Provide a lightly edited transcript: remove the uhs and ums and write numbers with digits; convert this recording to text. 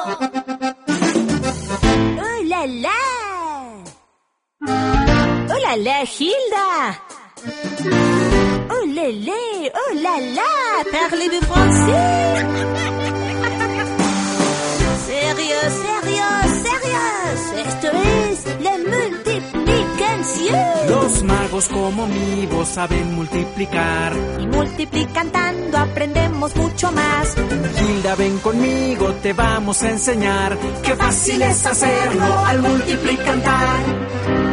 ¡Oh, la, la! ¡Oh, la, la, Hilda! ¡Oh, lélé! ¡Oh, la, la! Parlez-vous français? ¡Sérieux, sérieux, sérieux! Esto es la multiplicación. Los magos como mi voz saben multiplicar. Y multiplicando aprendemos mucho más. Hilda, ven conmigo, te vamos a enseñar. Qué fácil es hacerlo al multiplicar.